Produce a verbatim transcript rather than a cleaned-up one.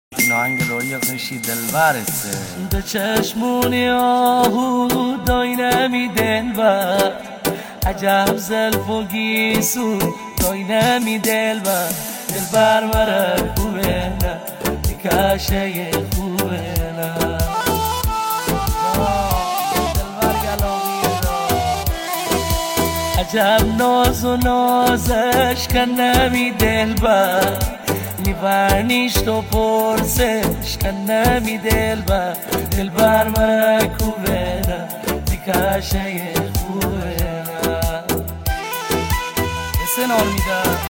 ناهنگ روی خوشی دلبرسه به چشمونی آهو دای نمی دلبر عجب زلف و گیسو دای نمی دلبر دلبر مرا خوبه نه کاشه خوبه نه عجب ناز و نازش کنمی دلبر میبرنیش تو پرسش کنمی دلبر دلبر مرا کوبه نه دیکاشه خوبه نه سنار میده